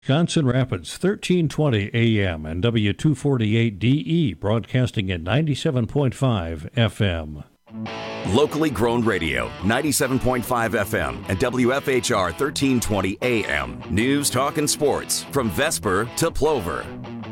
Johnson Rapids, 1320 AM and W248DE, broadcasting at 97.5 FM. Locally grown radio, 97.5 FM and WFHR 1320 AM. News, talk, and sports from Vesper to Plover.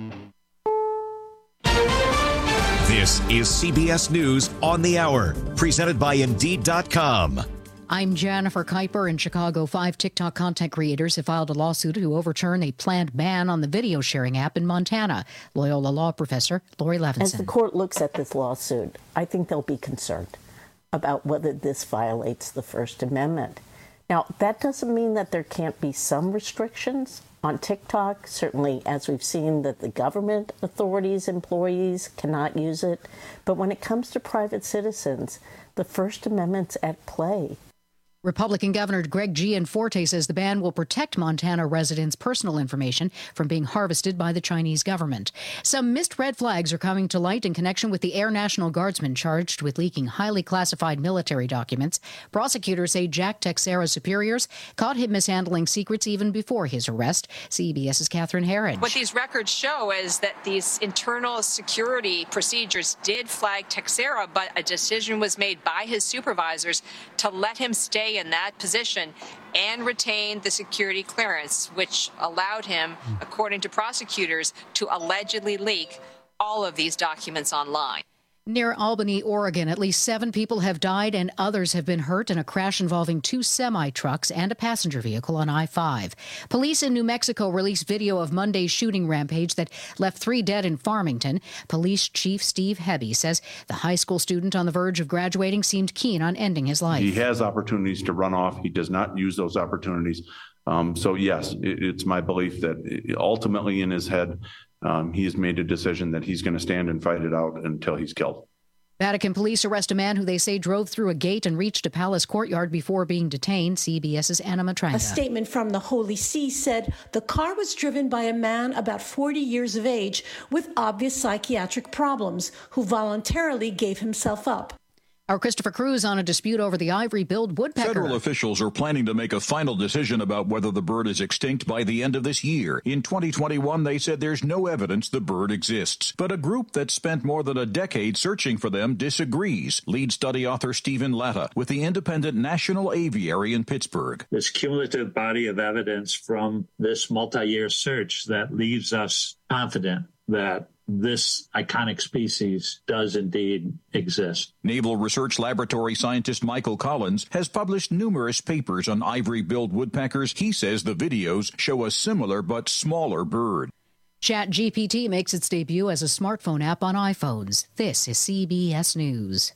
This is CBS News on the Hour, presented by Indeed.com. I'm Jennifer Kuiper. In Chicago, 5 TikTok content creators have filed a lawsuit to overturn a planned ban on the video sharing app in Montana. Loyola Law professor Lori Levinson. As the court looks at this lawsuit, I think they'll be concerned about whether this violates the First Amendment. Now, that doesn't mean that there can't be some restrictions on TikTok. Certainly, as we've seen, that the government authorities, employees cannot use it. But when it comes to private citizens, the First Amendment's at play. Republican Governor Greg Gianforte says the ban will protect Montana residents' personal information from being harvested by the Chinese government. Some missed red flags are coming to light in connection with the Air National Guardsman charged with leaking highly classified military documents. Prosecutors say Jack Texera's superiors caught him mishandling secrets even before his arrest. CBS's Catherine Herridge. What these records show is that these internal security procedures did flag Texera, but a decision was made by his supervisors to let him stay in that position and retain the security clearance, which allowed him, according to prosecutors, to allegedly leak all of these documents online. Near Albany, Oregon, at least 7 people have died and others have been hurt in a crash involving 2 semi-trucks and a passenger vehicle on I-5. Police in New Mexico released video of Monday's shooting rampage that left 3 dead in Farmington. Police Chief Steve Hebby says the high school student on the verge of graduating seemed keen on ending his life. He has opportunities to run off. He does not use those opportunities. So, yes, it's my belief that ultimately in his head, he has made a decision that he's going to stand and fight it out until he's killed. Vatican police arrest a man who they say drove through a gate and reached a palace courtyard before being detained. CBS's Anna Matranga. A statement from the Holy See said the car was driven by a man about 40 years of age with obvious psychiatric problems who voluntarily gave himself up. Our Christopher Cruz on a dispute over the ivory-billed woodpecker. Federal officials are planning to make a final decision about whether the bird is extinct by the end of this year. In 2021, they said there's no evidence the bird exists. But a group that spent more than a decade searching for them disagrees. Lead study author Stephen Latta with the Independent National Aviary in Pittsburgh. This cumulative body of evidence from this multi-year search that leaves us confident that this iconic species does indeed exist. Naval Research Laboratory scientist Michael Collins has published numerous papers on ivory-billed woodpeckers. He says the videos show a similar but smaller bird. ChatGPT makes its debut as a smartphone app on iPhones. This is CBS News.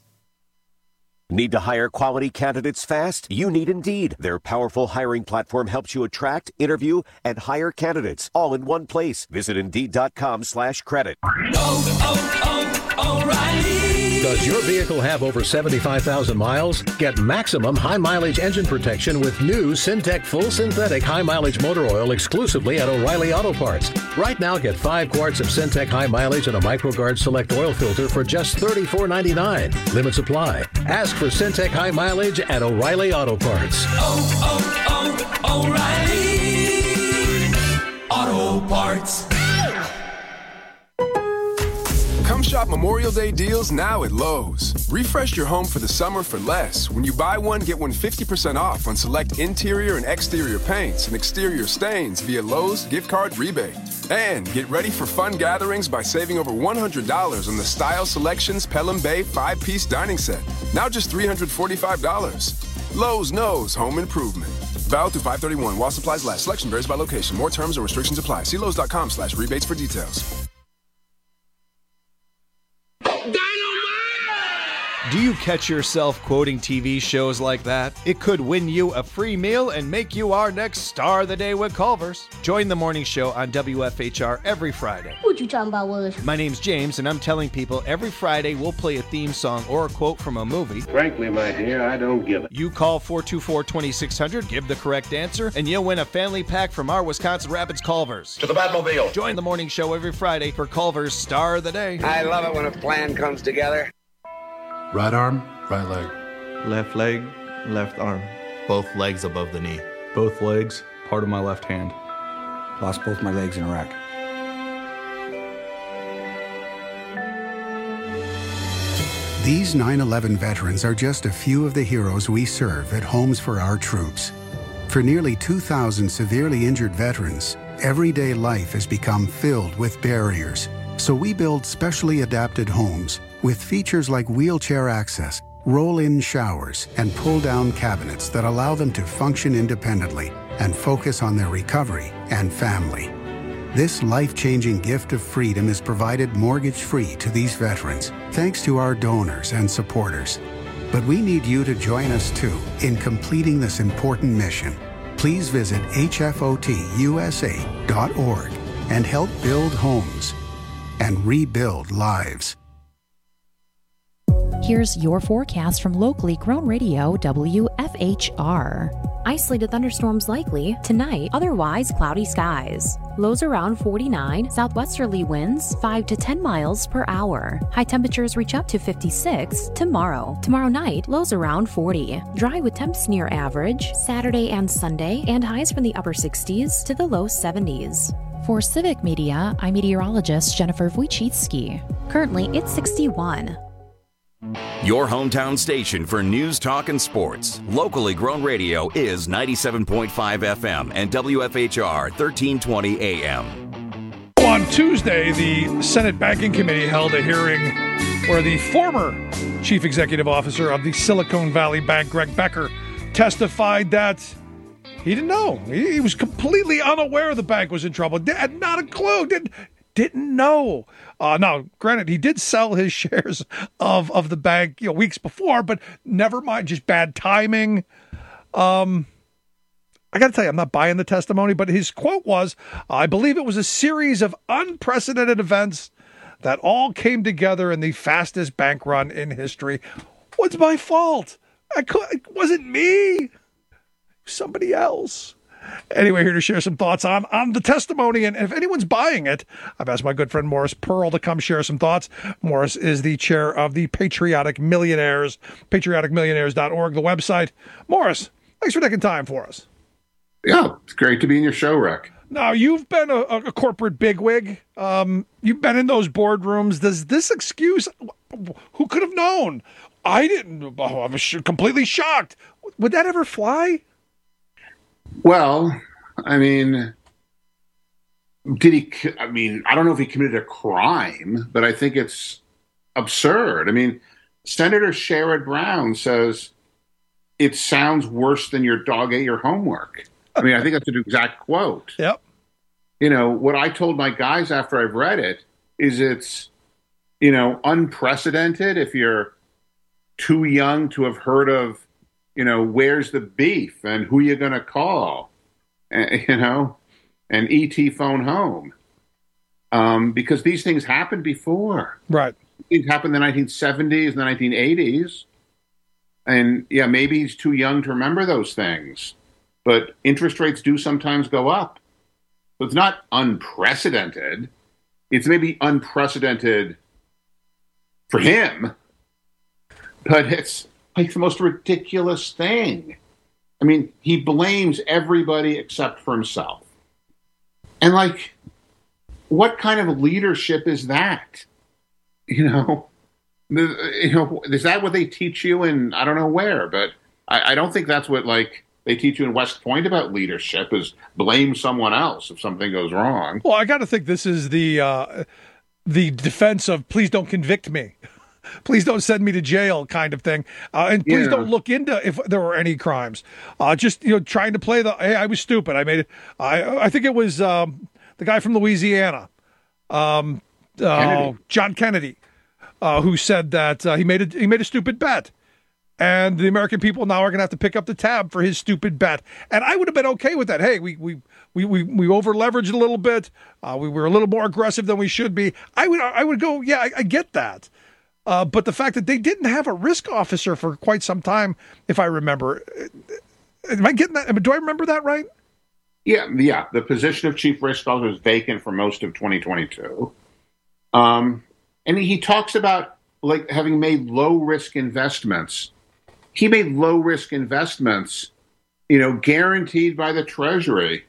Need to hire quality candidates fast? You need Indeed. Their powerful hiring platform helps you attract, interview, and hire candidates all in one place. Visit Indeed.com/credit. O'Reilly. Does your vehicle have over 75,000 miles? Get maximum high-mileage engine protection with new Syntec Full Synthetic High-Mileage Motor Oil exclusively at O'Reilly Auto Parts. Right now, get 5 quarts of Syntec High Mileage and a MicroGuard Select Oil Filter for just $34.99. Limit supply. Ask for Syntec High Mileage at O'Reilly Auto Parts. O'Reilly Auto Parts. Come shop Memorial Day deals now at Lowe's. Refresh your home for the summer for less. When you buy one, get one 50% off on select interior and exterior paints and exterior stains via Lowe's gift card rebate. And get ready for fun gatherings by saving over $100 on the Style Selections Pelham Bay 5-piece dining set. Now just $345. Lowe's knows home improvement. Valid through 5/31 while supplies last. Selection varies by location. More terms and restrictions apply. See Lowes.com/rebates for details. Do you catch yourself quoting TV shows like that? It could win you a free meal and make you our next Star of the Day with Culver's. Join the morning show on WFHR every Friday. What you talking about, Willis? My name's James, and I'm telling people every Friday we'll play a theme song or a quote from a movie. Frankly, my dear, I don't give it. You call 424-2600, give the correct answer, and you'll win a family pack from our Wisconsin Rapids Culver's. To the Batmobile. Join the morning show every Friday for Culver's Star of the Day. I love it when a plan comes together. Right arm, right leg. Left leg, left arm. Both legs above the knee. Both legs, part of my left hand. Lost both my legs in Iraq. These 9/11 veterans are just a few of the heroes we serve at Homes for Our Troops. For nearly 2,000 severely injured veterans, everyday life has become filled with barriers. So we build specially adapted homes with features like wheelchair access, roll-in showers, and pull-down cabinets that allow them to function independently and focus on their recovery and family. This life-changing gift of freedom is provided mortgage-free to these veterans, thanks to our donors and supporters. But we need you to join us too in completing this important mission. Please visit hfotusa.org and help build homes and rebuild lives. Here's your forecast from locally grown radio WFHR. Isolated thunderstorms likely tonight, otherwise cloudy skies. Lows around 49, southwesterly winds 5 to 10 miles per hour. High temperatures reach up to 56 tomorrow. Tomorrow night, lows around 40. Dry with temps near average Saturday and Sunday, and highs from the upper 60s to the low 70s. For Civic Media, I'm meteorologist Jennifer Wojcicki. Currently, it's 61. Your hometown station for news, talk, and sports. Locally grown radio is 97.5 FM and WFHR 1320 AM. On Tuesday, the Senate Banking Committee held a hearing where the former chief executive officer of the Silicon Valley Bank, Greg Becker, testified that he didn't know. He was completely unaware the bank was in trouble. Had not a clue. Didn't know. Now, granted, he did sell his shares of the bank, weeks before, but never mind, just bad timing. I got to tell you, I'm not buying the testimony, but his quote was, I believe it was a series of unprecedented events that all came together in the fastest bank run in history. What's my fault? It wasn't me. It was somebody else. Anyway, here to share some thoughts on the testimony, and if anyone's buying it, I've asked my good friend Morris Pearl to come share some thoughts. Morris is the chair of the Patriotic Millionaires, patrioticmillionaires.org, the website. Morris, thanks for taking time for us. Yeah, it's great to be in your show, Rick. Now, you've been a corporate bigwig. You've been in those boardrooms. Does this excuse, who could have known? I didn't. I was completely shocked. Would that ever fly? Well, I mean, I don't know if he committed a crime, but I think it's absurd. I mean, Senator Sherrod Brown says it sounds worse than your dog ate your homework. I mean, I think that's an exact quote. Yep. What I told my guys after I've read it is it's, unprecedented if you're too young to have heard of, where's the beef and who you going to call, and ET phone home. Because these things happened before. Right. It happened in the 1970s, the 1980s. And yeah, maybe he's too young to remember those things, but interest rates do sometimes go up. So it's not unprecedented. It's maybe unprecedented for him, but it's like the most ridiculous thing. I mean, he blames everybody except for himself. And what kind of leadership is that? Is that what they teach you in, I don't know where, but I don't think that's what they teach you in West Point about leadership, is blame someone else if something goes wrong. Well, I got to think this is the defense of please don't convict me. Please don't send me to jail kind of thing. And please don't look into if there were any crimes. Just, trying to play hey, I was stupid. I made it. I think it was the guy from Louisiana, John Kennedy, who said that he made a stupid bet. And the American people now are going to have to pick up the tab for his stupid bet. And I would have been okay with that. Hey, we over leveraged a little bit. We were a little more aggressive than we should be. I would go, yeah, I get that. But the fact that they didn't have a risk officer for quite some time, if I remember, am I getting that? Do I remember that right? Yeah. The position of chief risk officer was vacant for most of 2022. And he talks about having made low risk investments. He made low risk investments, guaranteed by the Treasury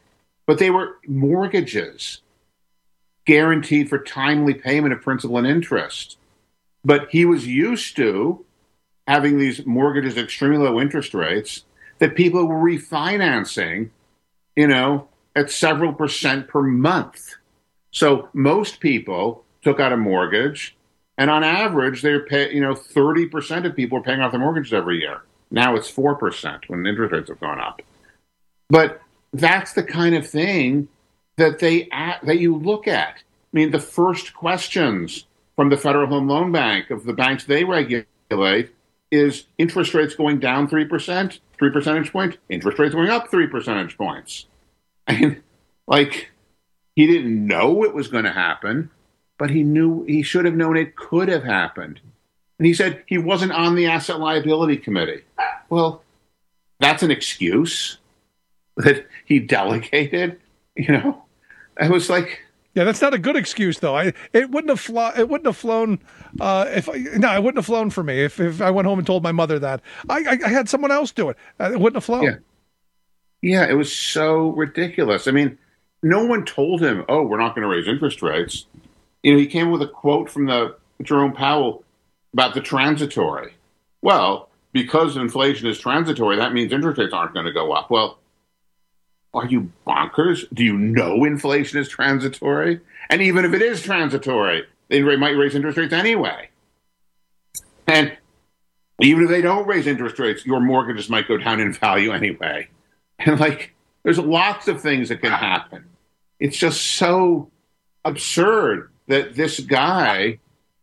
but they were mortgages guaranteed for timely payment of principal and interest. But he was used to having these mortgages at extremely low interest rates that people were refinancing, at several percent per month. So most people took out a mortgage, and on average, they're 30% of people are paying off their mortgages every year. Now it's 4% when interest rates have gone up. But that's the kind of thing that that you look at. I mean, the first questions from the Federal Home Loan Bank of the banks they regulate is interest rates going down 3%, 3 percentage points, interest rates going up 3 percentage points. I mean, he didn't know it was going to happen, but he should have known it could have happened. And he said he wasn't on the asset liability committee. Well, that's an excuse that he delegated, I was like, yeah, that's not a good excuse, though. It wouldn't have flown. It wouldn't have flown for me if I went home and told my mother that. I had someone else do it. It wouldn't have flown. Yeah, it was so ridiculous. I mean, no one told him, "Oh, we're not going to raise interest rates." He came with a quote from Jerome Powell about the transitory. Well, because inflation is transitory, that means interest rates aren't going to go up. Well, are you bonkers? Do you know inflation is transitory? And even if it is transitory, they might raise interest rates anyway. And even if they don't raise interest rates, your mortgages might go down in value anyway. And there's lots of things that can happen. It's just so absurd that this guy,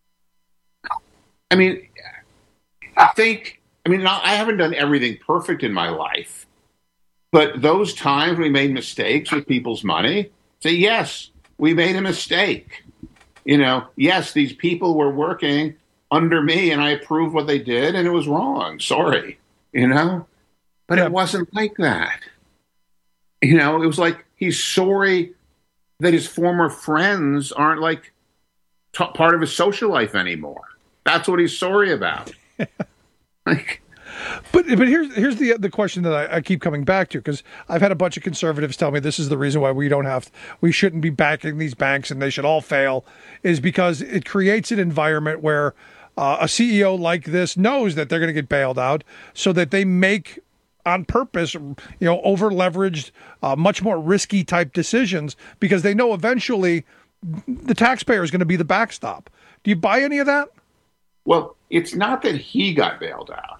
I haven't done everything perfect in my life. But those times we made mistakes with people's money, say, yes, we made a mistake. Yes, these people were working under me and I approved what they did and it was wrong. Sorry, But it wasn't like that. It was like he's sorry that his former friends aren't part of his social life anymore. That's what he's sorry about. But here's the question that I keep coming back to, because I've had a bunch of conservatives tell me this is the reason why we shouldn't be backing these banks and they should all fail, is because it creates an environment where a CEO like this knows that they're going to get bailed out, so that they make on purpose, over leveraged, much more risky type decisions, because they know eventually the taxpayer is going to be the backstop. Do you buy any of that? Well, it's not that he got bailed out.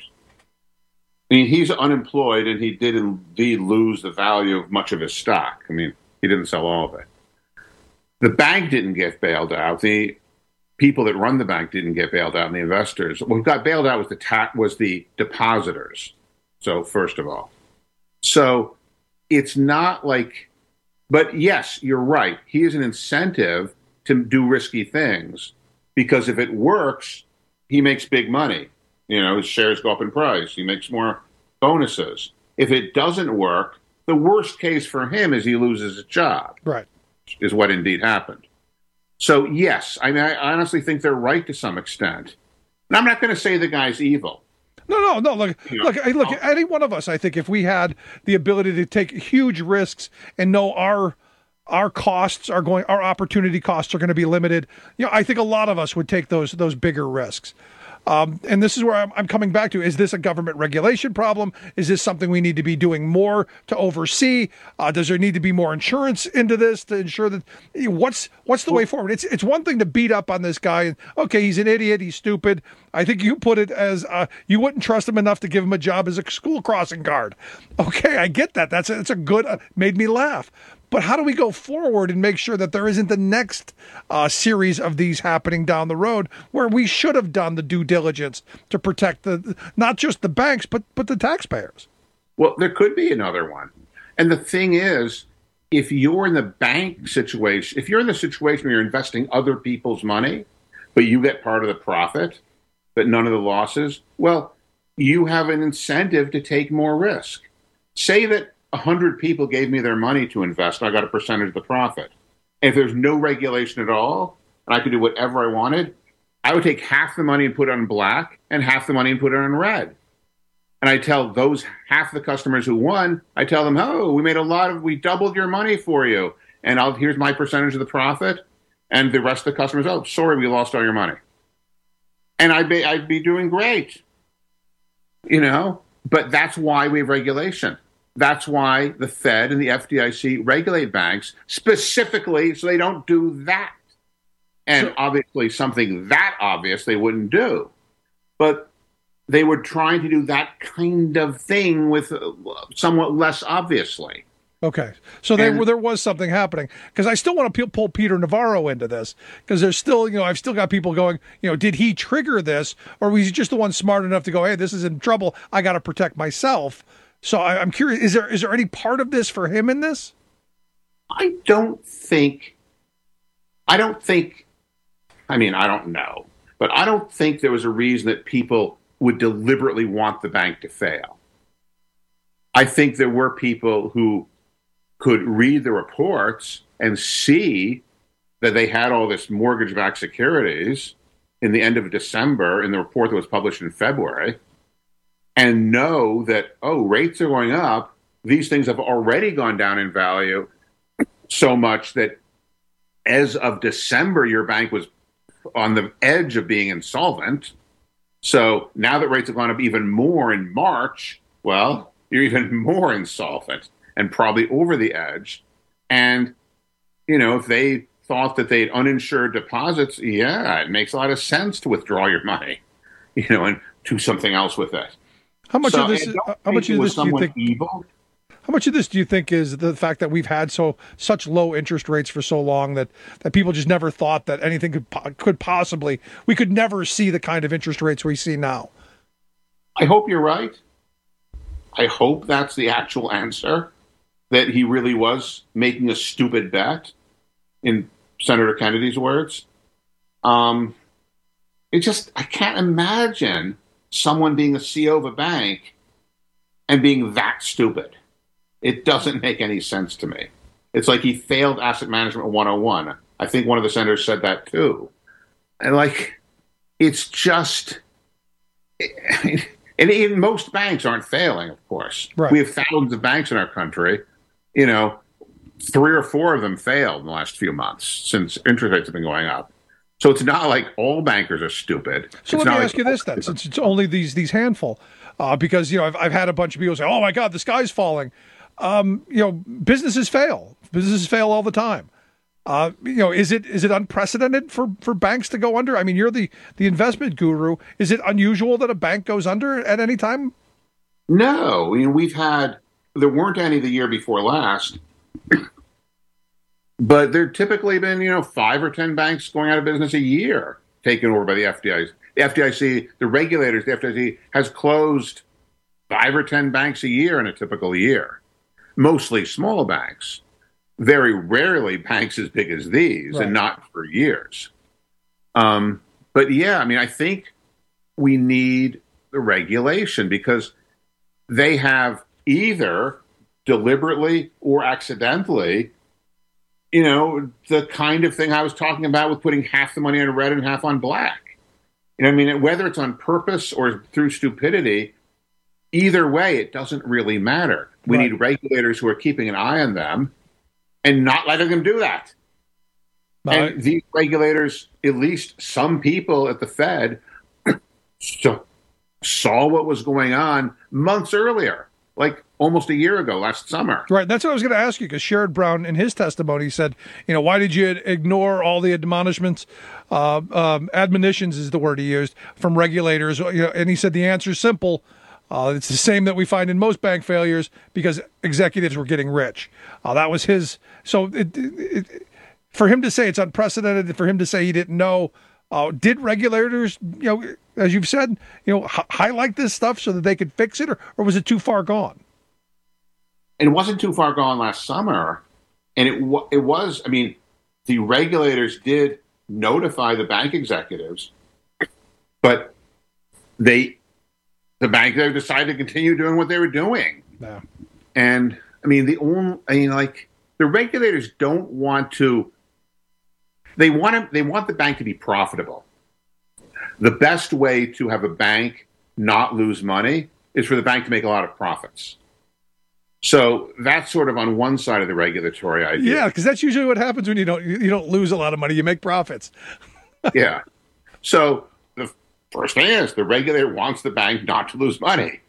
I mean, he's unemployed, and he did indeed lose the value of much of his stock. I mean, he didn't sell all of it. The bank didn't get bailed out. The people that run the bank didn't get bailed out, and the investors. What got bailed out was the depositors. So, first of all. So, it's not but yes, you're right. He has an incentive to do risky things, because if it works, he makes big money. His shares go up in price. He makes more bonuses. If it doesn't work, the worst case for him is he loses his job. Right. Is what indeed happened. So, yes, I honestly think they're right to some extent. And I'm not going to say the guy's evil. No. Look, any one of us, I think, if we had the ability to take huge risks and know our costs are our opportunity costs are going to be limited, I think a lot of us would take those bigger risks. And this is where I'm coming back to. Is this a government regulation problem? Is this something we need to be doing more to oversee? Does there need to be more insurance into this to ensure that what's the way forward? It's one thing to beat up on this guy and, okay, he's an idiot, he's stupid. I think you put it as you wouldn't trust him enough to give him a job as a school crossing guard. Okay, I get that. That's a good, made me laugh. But how do we go forward and make sure that there isn't the next series of these happening down the road, where we should have done the due diligence to protect not just the banks, but the taxpayers? Well, there could be another one. And the thing is, if you're in the bank situation, if you're in the situation where you're investing other people's money, but you get part of the profit, but none of the losses, well, you have an incentive to take more risk. Say that 100 people gave me their money to invest, and I got a percentage of the profit. And if there's no regulation at all, and I could do whatever I wanted, I would take half the money and put it on black, and half the money and put it on red. And I tell those half the customers who won, I tell them, oh, we doubled your money for you. And here's my percentage of the profit. And the rest of the customers, oh, sorry, we lost all your money. And I'd be doing great, but that's why we have regulation. That's why the Fed and the FDIC regulate banks specifically so they don't do that. And obviously something that obvious they wouldn't do. But they were trying to do that kind of thing with somewhat less obviously. Okay. So there was something happening, because I still want to pull Peter Navarro into this, because there's still, I've still got people going, did he trigger this, or was he just the one smart enough to go, hey, this is in trouble, I got to protect myself? So I'm curious, is there any part of this for him in this? I don't know, but I don't think there was a reason that people would deliberately want the bank to fail. I think there were people who could read the reports and see that they had all this mortgage-backed securities in the end of December in the report that was published in February, and know that, rates are going up. These things have already gone down in value so much that as of December, your bank was on the edge of being insolvent. So now that rates have gone up even more in March, well, you're even more insolvent and probably over the edge. And, if they thought that they had uninsured deposits, it makes a lot of sense to withdraw your money, and do something else with it. How much of this do you think is the fact that we've had such low interest rates for so long that people just never thought that anything we could never see the kind of interest rates we see now? I hope you're right. I hope that's the actual answer, that he really was making a stupid bet, in Senator Kennedy's words. I can't imagine someone being the CEO of a bank and being that stupid. It doesn't make any sense to me. It's like he failed Asset Management 101. I think one of the senators said that too. And it's just, and most banks aren't failing, of course. Right. We have thousands of banks in our country. 3 or 4 of them failed in the last few months since interest rates have been going up. So it's not like all bankers are stupid. So let me ask you this then, since it's only these handful, because I've had a bunch of people say, "Oh my God, the sky's falling." Businesses fail. Businesses fail all the time. Is it unprecedented for banks to go under? I mean, you're the investment guru. Is it unusual that a bank goes under at any time? No, there weren't any the year before last. But there typically been, 5 or 10 banks going out of business a year, taken over by the FDIC. The FDIC, the regulators, the FDIC has closed 5 or 10 banks a year in a typical year, mostly small banks. Very rarely banks as big as these, right. And not for years. But yeah, I think we need the regulation, because they have either deliberately or accidentally, the kind of thing I was talking about with putting half the money on red and half on black. Whether it's on purpose or through stupidity, either way, it doesn't really matter. We need regulators who are keeping an eye on them and not letting them do that. Right. And these regulators, at least some people at the Fed, saw what was going on months earlier, like almost a year ago, last summer. Right. That's what I was going to ask you, because Sherrod Brown, in his testimony, said, why did you ignore all the admonishments? Admonitions is the word he used, from regulators. And he said the answer is simple. It's the same that we find in most bank failures, because executives were getting rich. That was his. So for him to say it's unprecedented, for him to say he didn't know, did regulators, as you've said, highlight this stuff so that they could fix it, or was it too far gone? It wasn't too far gone last summer. And it was, the regulators did notify the bank executives, but the bank decided to continue doing what they were doing. Yeah. And the regulators don't want to. They want the bank to be profitable. The best way to have a bank not lose money is for the bank to make a lot of profits. So that's sort of on one side of the regulatory idea. Yeah, because that's usually what happens when you don't lose a lot of money. You make profits. Yeah. So the first thing is the regulator wants the bank not to lose money.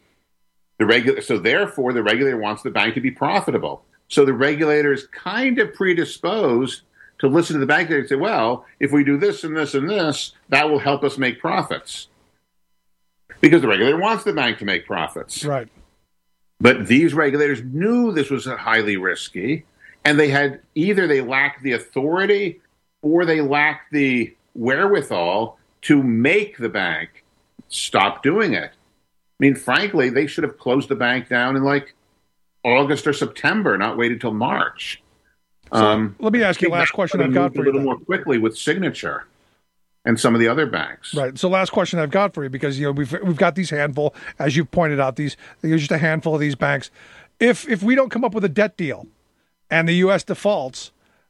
So therefore, the regulator wants the bank to be profitable. So the regulator is kind of predisposed to listen to the bank and say, well, if we do this and this and this, that will help us make profits. Because the regulator wants the bank to make profits. Right. But these regulators knew this was highly risky, and they lacked the authority or they lacked the wherewithal to make the bank stop doing it. I mean, frankly, they should have closed the bank down in like August or September, not waited till March. So let me ask you the last question I've got for you. A little more quickly with Signature and some of the other banks. Right. So last question I've got for you, because we've got these handful, as you've pointed out, there's just a handful of these banks. If we don't come up with a debt deal and the U.S. defaults,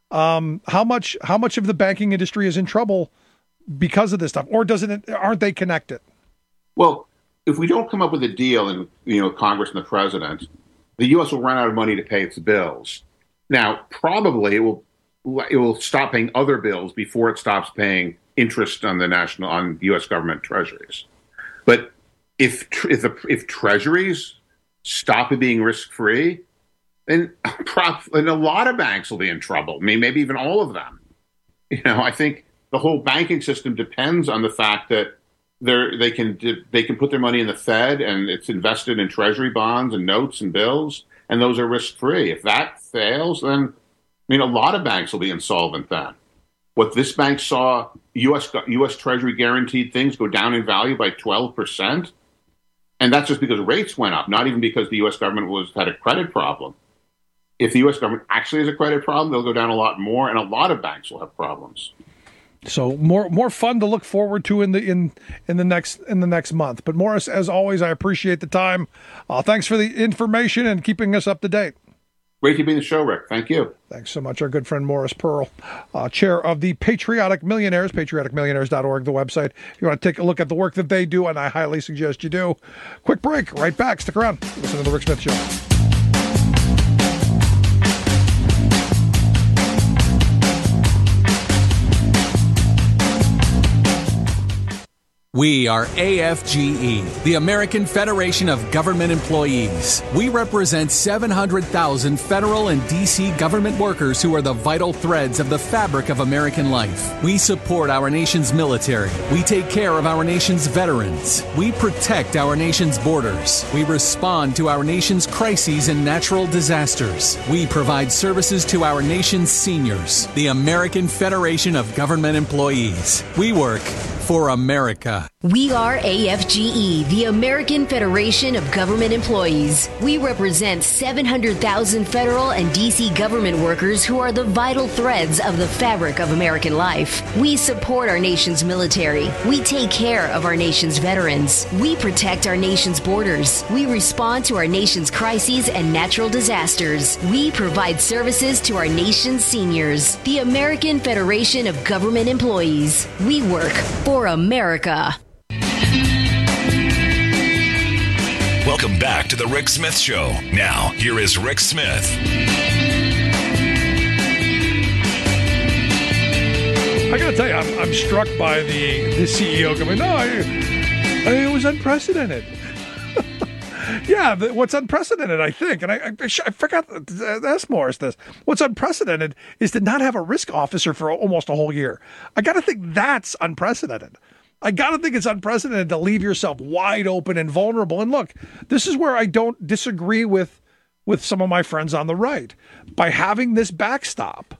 how much of the banking industry is in trouble because of this stuff, or aren't they connected? Well, if we don't come up with a deal, and Congress and the president, the U.S. will run out of money to pay its bills. Now, probably it will stop paying other bills before it stops paying interest on on U.S. government treasuries. But if treasuries stop being risk-free, then a lot of banks will be in trouble. I mean, maybe even all of them. I think the whole banking system depends on the fact that they can put their money in the Fed and it's invested in treasury bonds and notes and bills, and those are risk-free. If that fails, then a lot of banks will be insolvent then. What this bank saw, U.S. Treasury guaranteed things go down in value by 12%, and that's just because rates went up, not even because the U.S. government had a credit problem. If the U.S. government actually has a credit problem, they'll go down a lot more, and a lot of banks will have problems. So more fun to look forward to in the next month. But Morris, as always, I appreciate the time. Thanks for the information and keeping us up to date. Great to be in the show, Rick. Thank you. Thanks so much. Our good friend Morris Pearl, chair of the Patriotic Millionaires, patrioticmillionaires.org, the website. If you want to take a look at the work that they do, and I highly suggest you do. Quick break. Right back. Stick around. Listen to the Rick Smith Show. We are AFGE, the American Federation of Government Employees. We represent 700,000 federal and D.C. government workers who are the vital threads of the fabric of American life. We support our nation's military. We take care of our nation's veterans. We protect our nation's borders. We respond to our nation's crises and natural disasters. We provide services to our nation's seniors. The American Federation of Government Employees. We work for America. We are AFGE, the American Federation of Government Employees. We represent 700,000 federal and D.C. government workers who are the vital threads of the fabric of American life. We support our nation's military. We take care of our nation's veterans. We protect our nation's borders. We respond to our nation's crises and natural disasters. We provide services to our nation's seniors. The American Federation of Government Employees. We work for America. Welcome back to the Rick Smith Show. Now, here is Rick Smith. I got to tell you, I'm struck by the CEO coming, it was unprecedented. Yeah, what's unprecedented, I think, and I forgot to ask Morris this. What's unprecedented is to not have a risk officer for almost a whole year. I got to think that's unprecedented. I got to think it's unprecedented to leave yourself wide open and vulnerable. And look, this is where I don't disagree with some of my friends on the right. By having this backstop,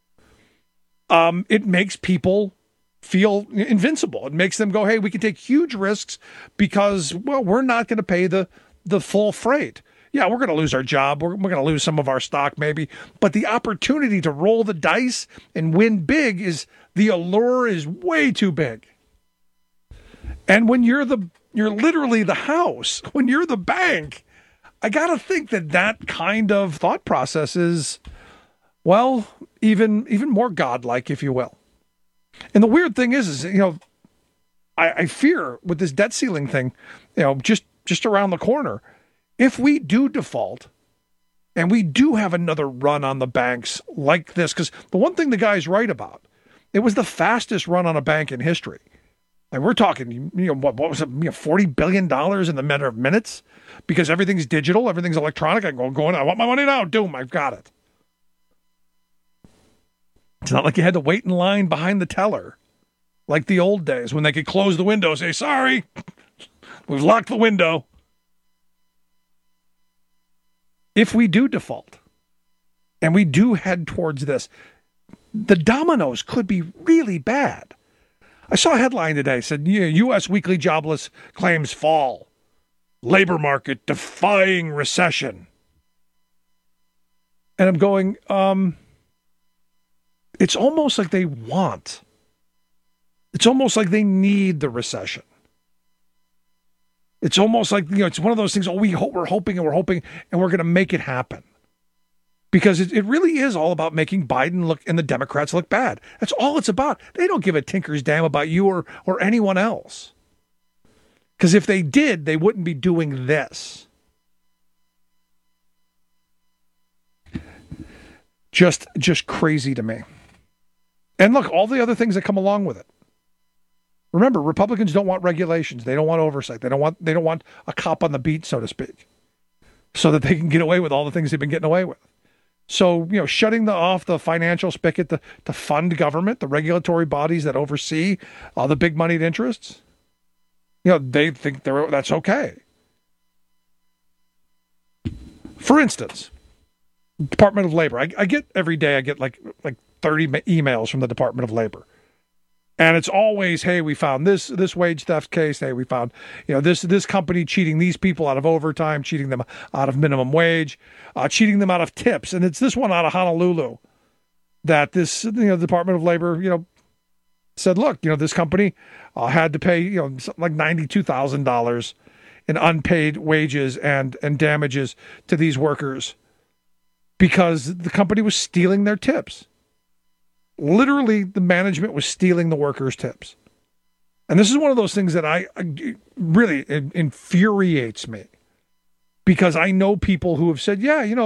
it makes people feel invincible. It makes them go, hey, we can take huge risks because, well, we're not going to pay the full freight. Yeah, we're going to lose our job. We're going to lose some of our stock maybe. But the opportunity to roll the dice and win big the allure is way too big. And when you're literally the house, when you're the bank, I got to think that kind of thought process is, well, even more godlike, if you will. And the weird thing is I fear with this debt ceiling thing, just just around the corner. If we do default, and we do have another run on the banks like this, because the one thing the guy's right about, it was the fastest run on a bank in history. And we're talking, what was it, $40 billion in the matter of minutes? Because everything's digital, everything's electronic. I go in, I want my money now. Doom, I've got it. It's not like you had to wait in line behind the teller, like the old days when they could close the window, say, sorry, we've locked the window. If we do default, and we do head towards this, the dominoes could be really bad. I saw a headline today, said, U.S. weekly jobless claims fall. Labor market defying recession. And I'm going, it's almost like they want. It's almost like they need the recession. It's almost like, it's one of those things, we're hoping and we're going to make it happen. Because it really is all about making Biden look and the Democrats look bad. That's all it's about. They don't give a tinker's damn about you or anyone else. Because if they did, they wouldn't be doing this. Just crazy to me. And look, all the other things that come along with it. Remember, Republicans don't want regulations. They don't want oversight. They don't want a cop on the beat, so to speak, so that they can get away with all the things they've been getting away with. So, shutting off the financial spigot to fund government, the regulatory bodies that oversee all the big moneyed interests, they think that's okay. For instance, Department of Labor. I get every day, I get like 30 emails from the Department of Labor. And it's always, hey, we found this wage theft case. Hey, we found, this company cheating these people out of overtime, cheating them out of minimum wage, cheating them out of tips. And it's this one out of Honolulu that this, the Department of Labor, said, look, this company had to pay, something like $92,000 in unpaid wages and damages to these workers because the company was stealing their tips. Literally, the management was stealing the workers' tips. And this is one of those things that I really infuriates me because I know people who have said,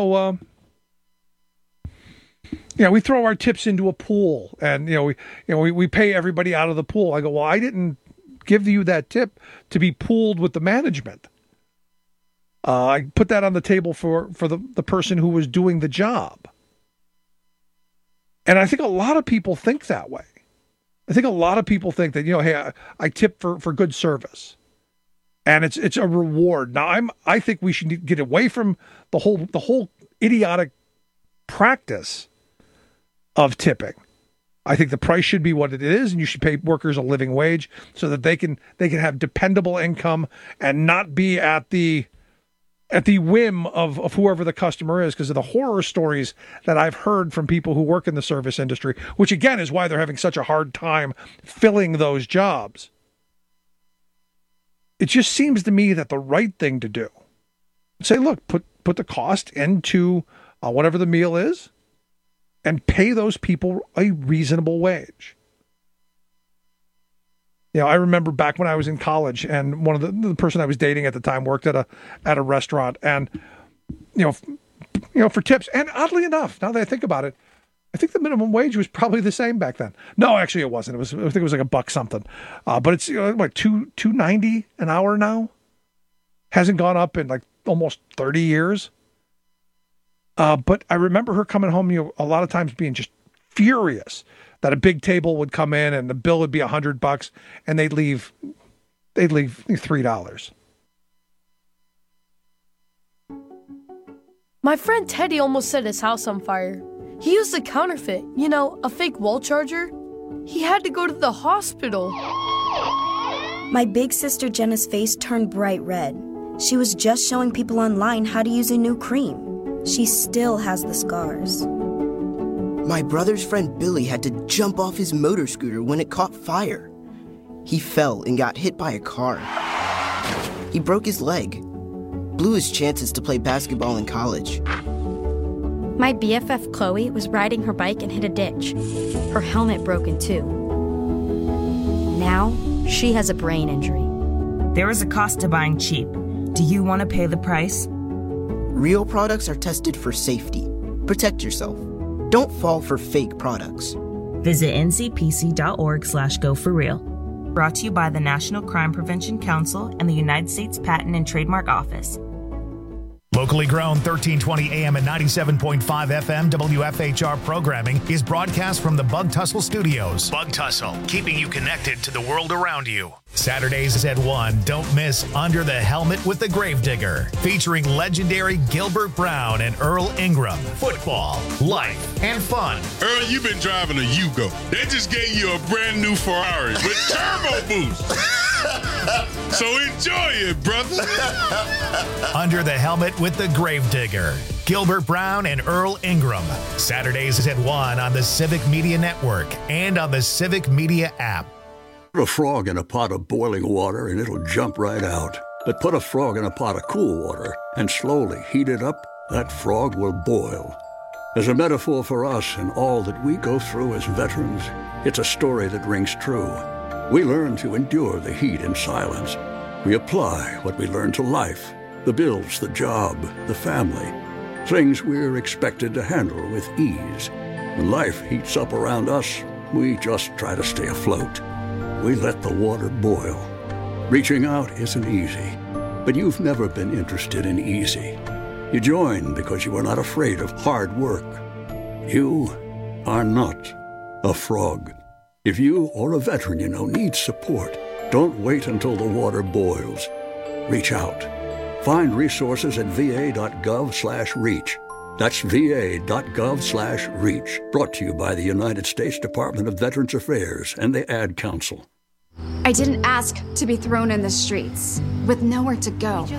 we throw our tips into a pool and, we pay everybody out of the pool. I go, well, I didn't give you that tip to be pooled with the management. I put that on the table for the person who was doing the job. And I think a lot of people think that way. I think a lot of people think that, hey, I tip for good service. And it's a reward. Now I think we should get away from the whole idiotic practice of tipping. I think the price should be what it is, and you should pay workers a living wage so that they can have dependable income and not be at the whim of whoever the customer is, because of the horror stories that I've heard from people who work in the service industry, which again is why they're having such a hard time filling those jobs. It just seems to me that the right thing to do, say, look, put the cost into whatever the meal is and pay those people a reasonable wage. I remember back when I was in college, and one of the person I was dating at the time worked at a restaurant, and for tips. And oddly enough, now that I think about it, I think the minimum wage was probably the same back then. No, actually, it wasn't. I think it was like $1 something. But it's $2.90 an hour now. Hasn't gone up in like almost 30 years. But I remember her coming home, a lot of times being just furious that a big table would come in and the bill would be $100 and they'd leave $3. My friend Teddy almost set his house on fire. He used a counterfeit, a fake wall charger. He had to go to the hospital. My big sister Jenna's face turned bright red. She was just showing people online how to use a new cream. She still has the scars. My brother's friend Billy had to jump off his motor scooter when it caught fire. He fell and got hit by a car. He broke his leg, blew his chances to play basketball in college. My BFF Chloe was riding her bike and hit a ditch. Her helmet broke in two. Now, she has a brain injury. There is a cost to buying cheap. Do you want to pay the price? Real products are tested for safety. Protect yourself. Don't fall for fake products. Visit ncpc.org/go4real. Brought to you by the National Crime Prevention Council and the United States Patent and Trademark Office. Locally grown 1320 AM and 97.5 FM WFHR programming is broadcast from the Bug Tussle Studios. Bug Tussle, keeping you connected to the world around you. Saturdays at 1, don't miss Under the Helmet with the Gravedigger, featuring legendary Gilbert Brown and Earl Ingram. Football, life, and fun. Earl, you've been driving a Yugo. They just gave you a brand new Ferrari with turbo boost. So enjoy it, brother. Under the Helmet with the Gravedigger. Gilbert Brown and Earl Ingram. Saturdays at 1 on the Civic Media Network and on the Civic Media app. Put a frog in a pot of boiling water and it'll jump right out. But put a frog in a pot of cool water and slowly heat it up, that frog will boil. As a metaphor for us and all that we go through as veterans, it's a story that rings true. We learn to endure the heat in silence. We apply what we learn to life, the bills, the job, the family, things we're expected to handle with ease. When life heats up around us, we just try to stay afloat. We let the water boil. Reaching out isn't easy, but you've never been interested in easy. You joined because you were not afraid of hard work. You are not a frog. If you or a veteran you know needs support, don't wait until the water boils. Reach out. Find resources at va.gov/reach. That's va.gov/reach. Brought to you by the United States Department of Veterans Affairs and the Ad Council. I didn't ask to be thrown in the streets with nowhere to go.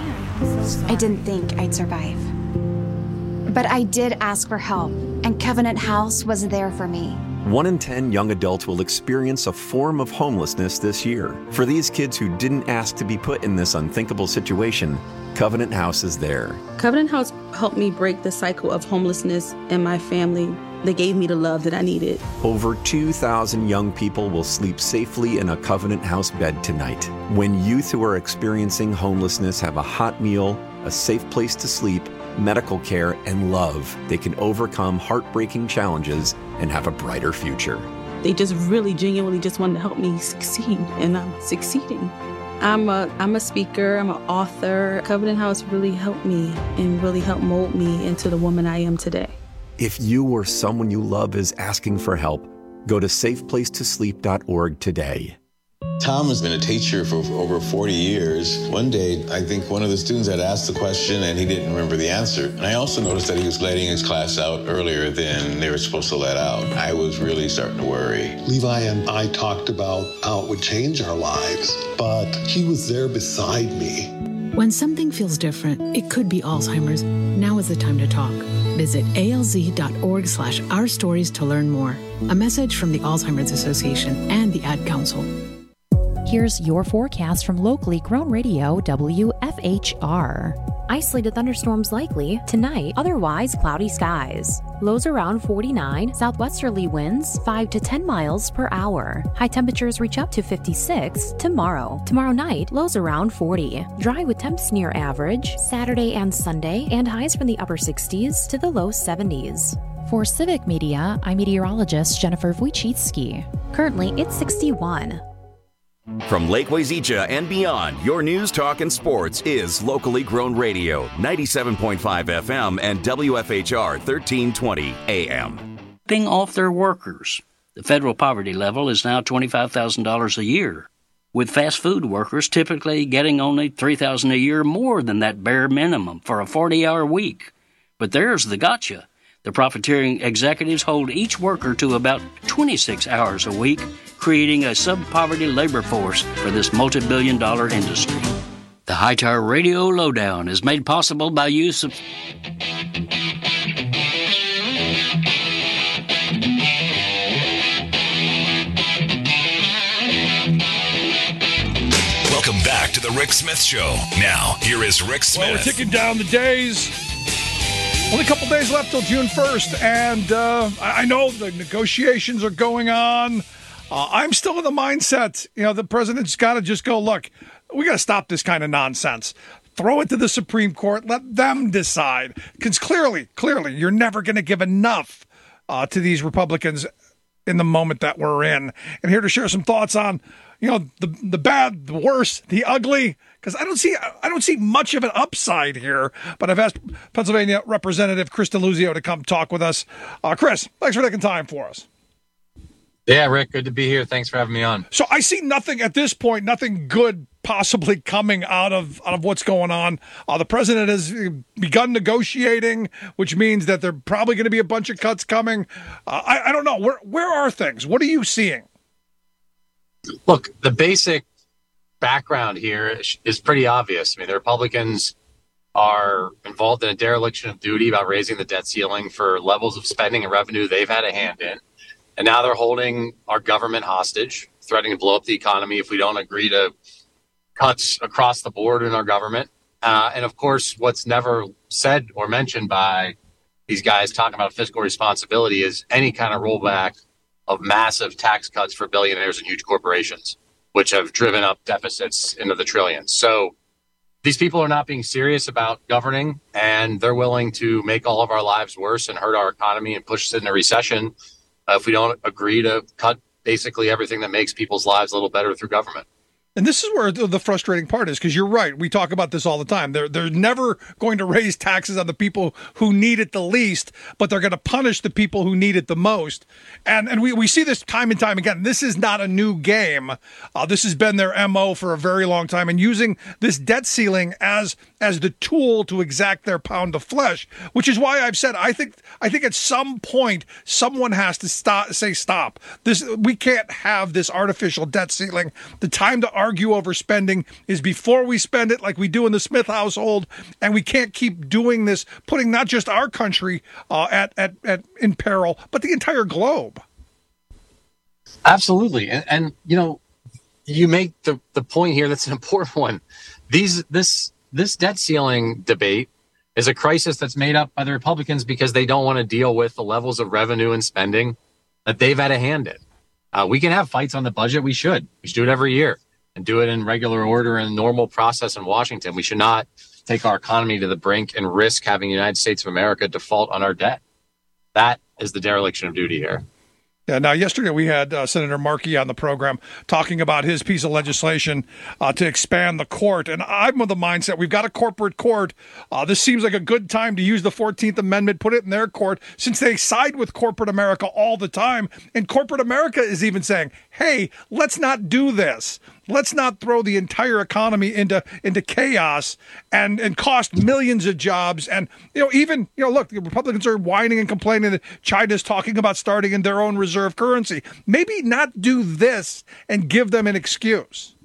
I didn't think I'd survive. But I did ask for help, and Covenant House was there for me. 1 in 10 young adults will experience a form of homelessness this year. For these kids who didn't ask to be put in this unthinkable situation, Covenant House is there. Covenant House helped me break the cycle of homelessness in my family. They gave me the love that I needed. Over 2,000 young people will sleep safely in a Covenant House bed tonight. When youth who are experiencing homelessness have a hot meal, a safe place to sleep, medical care, and love, they can overcome heartbreaking challenges and have a brighter future. They just really genuinely just wanted to help me succeed, and I'm succeeding. I'm a speaker, I'm an author. Covenant House really helped me and really helped mold me into the woman I am today. If you or someone you love is asking for help, go to safeplacetosleep.org today. Tom has been a teacher for over 40 years. One day, I think one of the students had asked the question and he didn't remember the answer. And I also noticed that he was letting his class out earlier than they were supposed to let out. I was really starting to worry. Levi and I talked about how it would change our lives, but he was there beside me. When something feels different, it could be Alzheimer's. Now is the time to talk. Visit alz.org/ourstories to learn more. A message from the Alzheimer's Association and the Ad Council. Here's your forecast from locally grown radio WFHR. Isolated thunderstorms likely tonight, otherwise cloudy skies. Lows around 49, southwesterly winds 5 to 10 miles per hour. High temperatures reach up to 56 tomorrow. Tomorrow night, lows around 40. Dry with temps near average Saturday and Sunday, and highs from the upper 60s to the low 70s. For Civic Media, I'm meteorologist Jennifer Wojcicki. Currently, it's 61. From Lake Wazeecha and beyond, your news, talk, and sports is locally grown radio, 97.5 FM and WFHR 1320 AM. Paying off their workers. The federal poverty level is now $25,000 a year, with fast food workers typically getting only $3,000 a year more than that bare minimum for a 40-hour week. But there's the gotcha. The profiteering executives hold each worker to about 26 hours a week, creating a sub-poverty labor force for this multi-billion-dollar industry. The Hightower Radio Lowdown is made possible by use of... Welcome back to the Rick Smith Show. Now, here is Rick Smith. Well, we're ticking down the days. Only a couple days left till June 1st, and I know the negotiations are going on. I'm still in the mindset, the president's got to just go, look, we got to stop this kind of nonsense. Throw it to the Supreme Court. Let them decide. Because clearly, you're never going to give enough to these Republicans in the moment that we're in. And here to share some thoughts on, the bad, the worse, the ugly, because I don't see much of an upside here. But I've asked Pennsylvania Representative Chris Deluzio to come talk with us. Chris, thanks for taking time for us. Yeah, Rick, good to be here. Thanks for having me on. So I see nothing at this point, nothing good possibly coming out of what's going on. The president has begun negotiating, which means that there are probably going to be a bunch of cuts coming. I don't know. Where are things? What are you seeing? Look, the basic background here is pretty obvious. I mean, the Republicans are involved in a dereliction of duty about raising the debt ceiling for levels of spending and revenue they've had a hand in. And now they're holding our government hostage, threatening to blow up the economy if we don't agree to cuts across the board in our government. And of course, what's never said or mentioned by these guys talking about fiscal responsibility is any kind of rollback of massive tax cuts for billionaires and huge corporations, which have driven up deficits into the trillions. So these people are not being serious about governing, and they're willing to make all of our lives worse and hurt our economy and push us into recession if we don't agree to cut basically everything that makes people's lives a little better through government. And this is where the frustrating part is, because you're right. We talk about this all the time. They're never going to raise taxes on the people who need it the least, but they're going to punish the people who need it the most. And we see this time and time again. This is not a new game. This has been their MO for a very long time, and using this debt ceiling as the tool to exact their pound of flesh, which is why I've said I think at some point someone has to stop. We can't have this artificial debt ceiling. The time to argue over spending is before we spend it, like we do in the Smith household, and we can't keep doing this, putting not just our country in peril, but the entire globe. Absolutely, and you make the point here that's an important one. This debt ceiling debate is a crisis that's made up by the Republicans because they don't want to deal with the levels of revenue and spending that they've had a hand in. We can have fights on the budget. We should do it every year and do it in regular order and normal process in Washington. We should not take our economy to the brink and risk having the United States of America default on our debt. That is the dereliction of duty here. Yeah. Now, yesterday we had Senator Markey on the program talking about his piece of legislation to expand the court. And I'm of the mindset we've got a corporate court. This seems like a good time to use the 14th Amendment, put it in their court, since they side with corporate America all the time. And corporate America is even saying, hey, let's not do this. Let's not throw the entire economy into chaos and cost millions of jobs. And, look, the Republicans are whining and complaining that China's talking about starting in their own reserve currency. Maybe not do this and give them an excuse.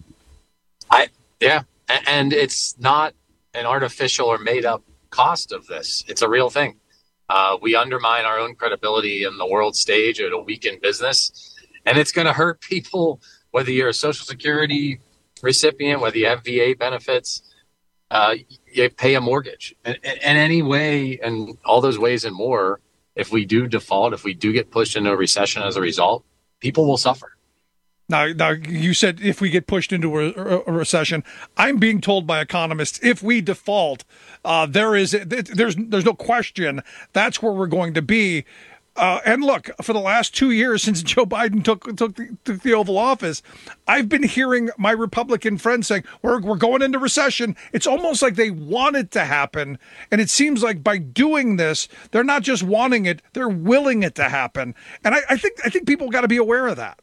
And it's not an artificial or made up cost of this. It's a real thing. We undermine our own credibility in the world stage. It'll weaken business, and it's going to hurt people. Whether you're a Social Security recipient, whether you have VA benefits, you pay a mortgage. And any way, and all those ways and more, if we do default, if we do get pushed into a recession as a result, people will suffer. Now you said if we get pushed into a recession, I'm being told by economists, if we default, there's no question that's where we're going to be. And look, for the last 2 years since Joe Biden took the Oval Office, I've been hearing my Republican friends saying, we're going into recession. It's almost like they want it to happen. And it seems like by doing this, they're not just wanting it, they're willing it to happen. And I think people got to be aware of that.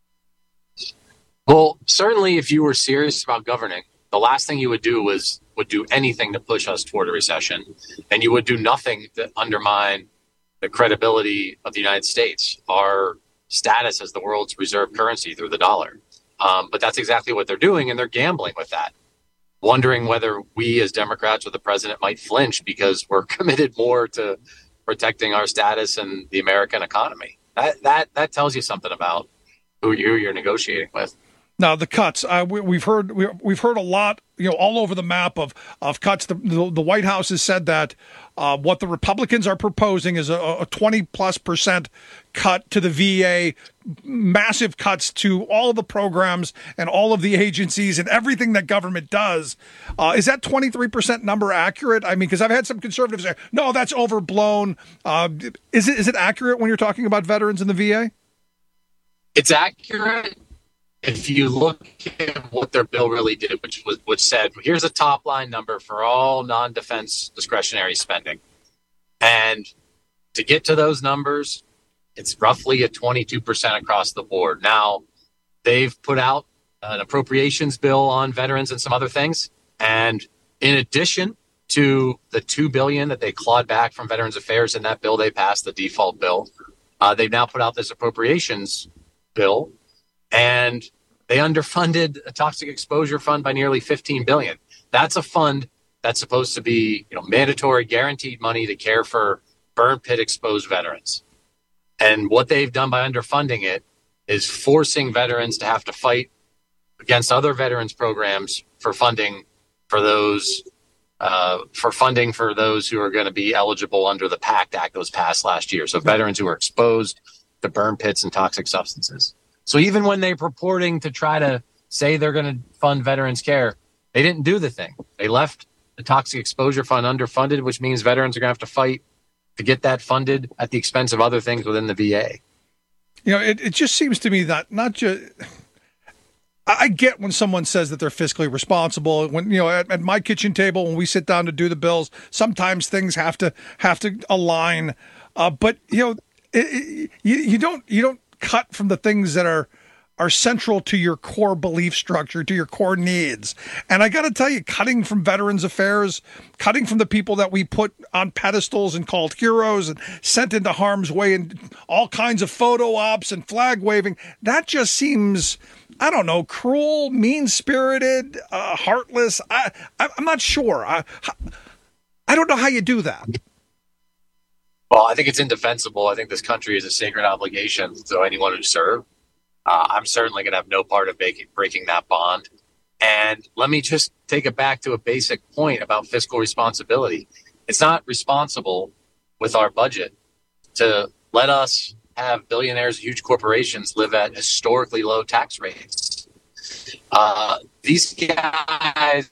Well, certainly if you were serious about governing, the last thing you would do would do anything to push us toward a recession. And you would do nothing to undermine the credibility of the United States, our status as the world's reserve currency through the dollar. But that's exactly what they're doing, and they're gambling with that, wondering whether we as Democrats or the president might flinch because we're committed more to protecting our status and the American economy. That tells you something about who you're negotiating with. Now the cuts, we've heard a lot, all over the map of cuts. The White House has said that what the Republicans are proposing is a 20+% cut to the VA, massive cuts to all the programs and all of the agencies and everything that government does. Is that 23% number accurate? I mean, because I've had some conservatives say, no, that's overblown. Is it accurate when you're talking about veterans in the VA? It's accurate if you look at what their bill really did, which said, here's a top line number for all non-defense discretionary spending. And to get to those numbers, it's roughly a 22% across the board. Now, they've put out an appropriations bill on veterans and some other things. And in addition to the $2 billion that they clawed back from Veterans Affairs in that bill they passed, the default bill, they've now put out this appropriations bill, and they underfunded a toxic exposure fund by nearly $15 billion. That's a fund that's supposed to be, mandatory guaranteed money to care for burn pit exposed veterans. And what they've done by underfunding it is forcing veterans to have to fight against other veterans programs for funding for those who are going to be eligible under the PACT Act that was passed last year. So veterans who are exposed to burn pits and toxic substances. So even when they're purporting to try to say they're going to fund veterans care, they didn't do the thing. They left the toxic exposure fund underfunded, which means veterans are going to have to fight to get that funded at the expense of other things within the VA. It just seems to me that not just... I get when someone says that they're fiscally responsible. When at my kitchen table, when we sit down to do the bills, sometimes things have to align. But you don't cut from the things that are central to your core belief structure, to your core needs. And I got to tell you, cutting from Veterans Affairs, cutting from the people that we put on pedestals and called heroes and sent into harm's way and all kinds of photo ops and flag waving, that just seems, I don't know, cruel, mean-spirited, heartless. I'm not sure. I don't know how you do that. Well, I think it's indefensible. I think this country is a sacred obligation to anyone who served. I'm certainly going to have no part of breaking that bond. And let me just take it back to a basic point about fiscal responsibility. It's not responsible with our budget to let us have billionaires, huge corporations live at historically low tax rates. These guys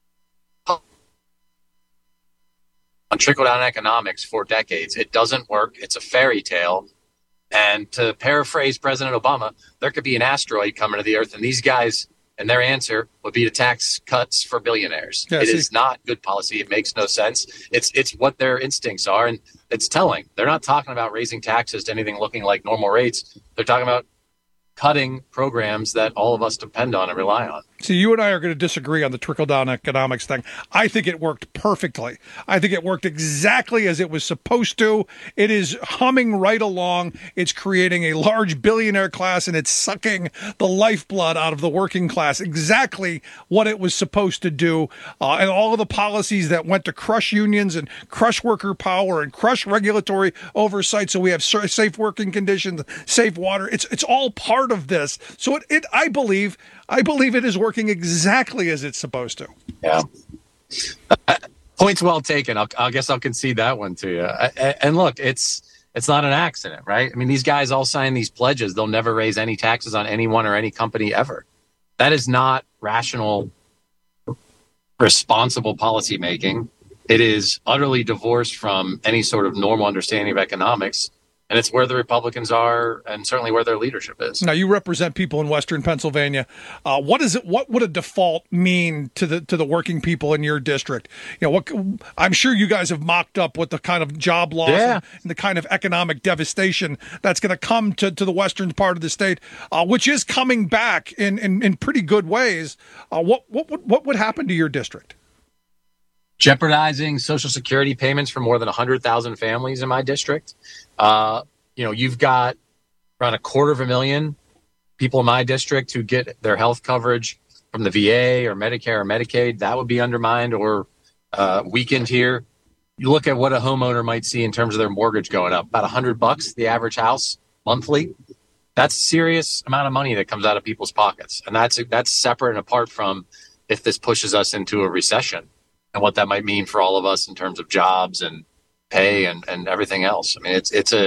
on trickle-down economics for decades. It doesn't work. It's a fairy tale. And to paraphrase President Obama, there could be an asteroid coming to the Earth, and these guys and their answer would be to tax cuts for billionaires. It is not good policy. It makes no sense. It's what their instincts are, and it's telling. They're not talking about raising taxes to anything looking like normal rates. They're talking about cutting programs that all of us depend on and rely on. See, you and I are going to disagree on the trickle-down economics thing. I think it worked perfectly. I think it worked exactly as it was supposed to. It is humming right along. It's creating a large billionaire class, and it's sucking the lifeblood out of the working class. Exactly what it was supposed to do. And all of the policies that went to crush unions and crush worker power and crush regulatory oversight so we have safe working conditions, safe water. It's all part of this. So I believe it is working exactly as it's supposed to. Yeah. Point's well taken. I guess I'll concede that one to you. And look, it's not an accident, right? I mean, these guys all sign these pledges. They'll never raise any taxes on anyone or any company ever. That is not rational, responsible policymaking. It is utterly divorced from any sort of normal understanding of economics. And it's where the Republicans are, and certainly where their leadership is. Now, you represent people in Western Pennsylvania. What would a default mean to the working people in your district? I'm sure you guys have mocked up what the kind of job loss and the kind of economic devastation that's going to come to the western part of the state, which is coming back in pretty good ways. What would happen to your district? Jeopardizing Social Security payments for more than 100,000 families in my district. You've got around 250,000 people in my district who get their health coverage from the VA or Medicare or Medicaid. That would be undermined or weakened here. You look at what a homeowner might see in terms of their mortgage going up, about $100, the average house monthly. That's a serious amount of money that comes out of people's pockets. And that's separate and apart from if this pushes us into a recession and what that might mean for all of us in terms of jobs and pay and everything else. I mean,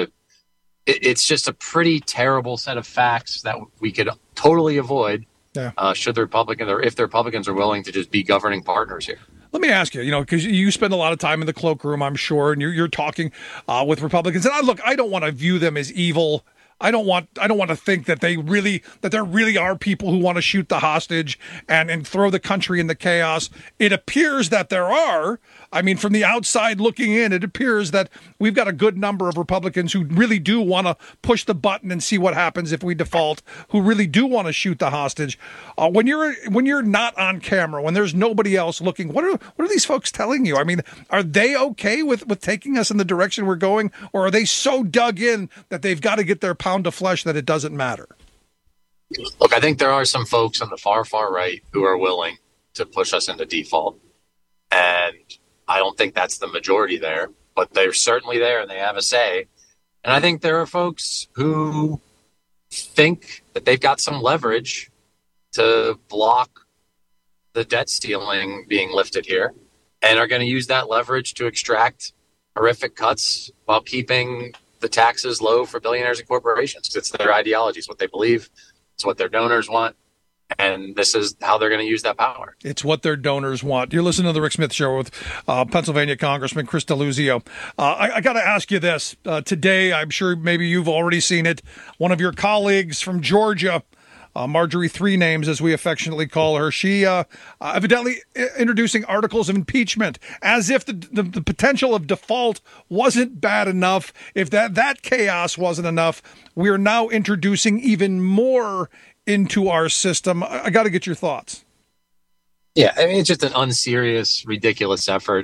it's just a pretty terrible set of facts that we could totally avoid should the Republicans, or if the Republicans are willing to just be governing partners here. Let me ask you, because you spend a lot of time in the cloakroom, I'm sure, and you're talking with Republicans. And I don't want to view them as evil. I don't want to think that there really are people who want to shoot the hostage and throw the country into chaos. It appears that there are. I mean, from the outside looking in, it appears that we've got a good number of Republicans who really do want to push the button and see what happens if we default, who really do want to shoot the hostage. When you're not on camera, when there's nobody else looking, what are these folks telling you? I mean, are they okay with taking us in the direction we're going, or are they so dug in that they've got to get their pound of flesh that it doesn't matter? Look, I think there are some folks on the far right who are willing to push us into default. And I don't think that's the majority there, but they're certainly there and they have a say. And I think there are folks who think that they've got some leverage to block the debt ceiling being lifted here and are going to use that leverage to extract horrific cuts while keeping the taxes low for billionaires and corporations. It's their ideology. It's what they believe. It's what their donors want. And this is how they're going to use that power. It's what their donors want. You're listening to The Rick Smith Show with Pennsylvania Congressman Chris Deluzio. I got to ask you this. Today, I'm sure maybe you've already seen it. One of your colleagues from Georgia, Marjorie Three Names, as we affectionately call her, she evidently introducing articles of impeachment as if the potential of default wasn't bad enough. If that chaos wasn't enough, we are now introducing even more into our system. I got to get your thoughts. Yeah, I mean, it's just an unserious, ridiculous effort.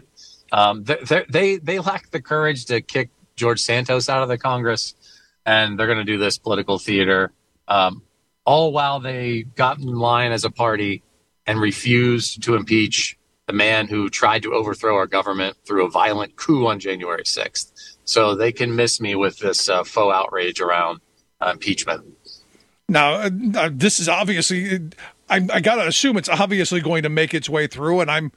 They lack the courage to kick George Santos out of the Congress, and they're going to do this political theater, all while they got in line as a party and refused to impeach the man who tried to overthrow our government through a violent coup on January 6th. So they can miss me with this faux outrage around impeachment. Now, this is obviously, I got to assume it's obviously going to make its way through. And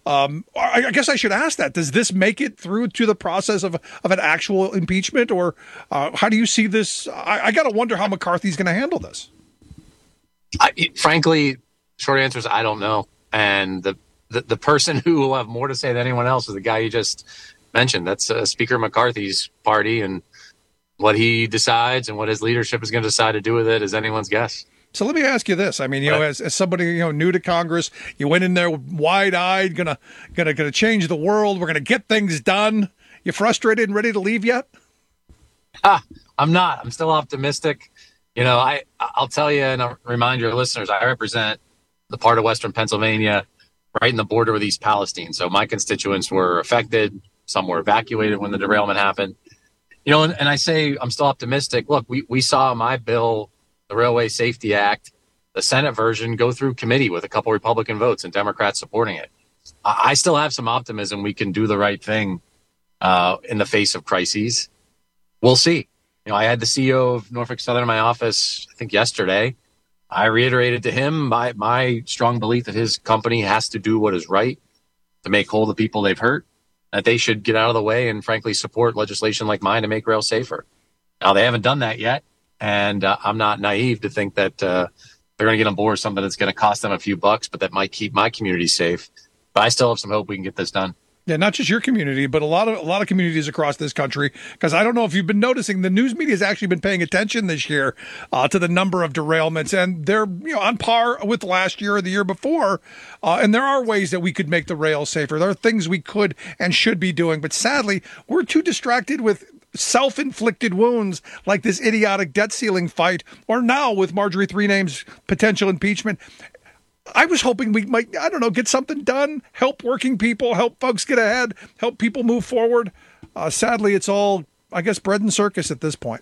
I guess I should ask that. Does this make it through to the process of an actual impeachment? Or how do you see this? I got to wonder how McCarthy's going to handle this. Frankly, short answer is I don't know. And the person who will have more to say than anyone else is the guy you just mentioned. That's Speaker McCarthy's party, and what he decides and what his leadership is going to decide to do with it is anyone's guess. So let me ask you this. I mean, as somebody, new to Congress, you went in there wide-eyed, gonna change the world. We're gonna get things done. You frustrated and ready to leave yet? I'm not. I'm still optimistic. I'll tell you and I'll remind your listeners, I represent the part of Western Pennsylvania right in the border with East Palestine. So my constituents were affected. Some were evacuated when the derailment happened. And I say I'm still optimistic. Look, we saw my bill, the Railway Safety Act, the Senate version, go through committee with a couple Republican votes and Democrats supporting it. I still have some optimism we can do the right thing in the face of crises. We'll see. I had the CEO of Norfolk Southern in my office, I think yesterday. I reiterated to him my strong belief that his company has to do what is right to make whole the people they've hurt, that they should get out of the way and, frankly, support legislation like mine to make rail safer. Now, they haven't done that yet, and I'm not naive to think that they're going to get on board with something that's going to cost them a few bucks, but that might keep my community safe. But I still have some hope we can get this done. Yeah, not just your community, but a lot of communities across this country. Because I don't know if you've been noticing, the news media has actually been paying attention this year to the number of derailments, and they're on par with last year or the year before. And there are ways that we could make the rail safer. There are things we could and should be doing, but sadly, we're too distracted with self-inflicted wounds like this idiotic debt ceiling fight, or now with Marjorie Three Names' potential impeachment. I was hoping we might, get something done, help working people, help folks get ahead, help people move forward. Sadly, it's all, I guess, bread and circus at this point.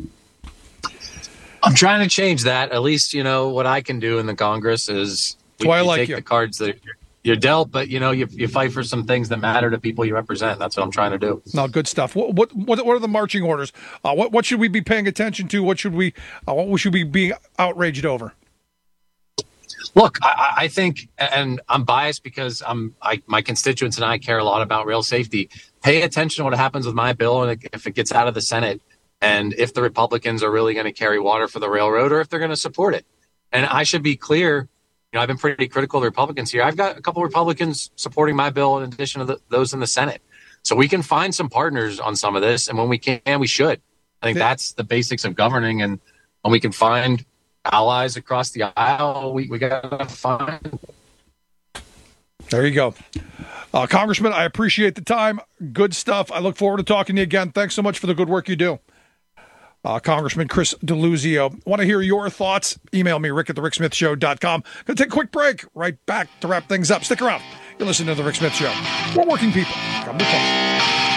I'm trying to change that. At least, what I can do in the Congress is we take the cards that you're dealt, but you fight for some things that matter to people you represent. That's what I'm trying to do. No, good stuff. What are the marching orders? What should we be paying attention to? What should we be outraged over? Look, I think, and I'm biased because my constituents and I care a lot about rail safety. Pay attention to what happens with my bill, and if it gets out of the Senate, and if the Republicans are really going to carry water for the railroad, or if they're going to support it. And I should be clear. I've been pretty critical of the Republicans here. I've got a couple of Republicans supporting my bill in addition to those in the Senate. So we can find some partners on some of this, and when we can, we should. I think that's the basics of governing, and when we can find allies across the aisle, we got to find. There you go. Congressman, I appreciate the time. Good stuff. I look forward to talking to you again. Thanks so much for the good work you do. Congressman Chris Deluzio. Want to hear your thoughts? Email me, rick@thericksmithshow.com. Going to take a quick break. Right back to wrap things up. Stick around. You're listening to The Rick Smith Show. We're working people. Come to talk.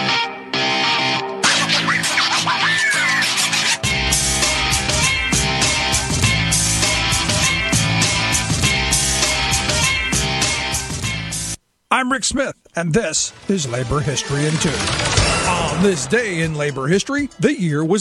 I'm Rick Smith, and this is Labor History in 2. On this day in labor history, the year was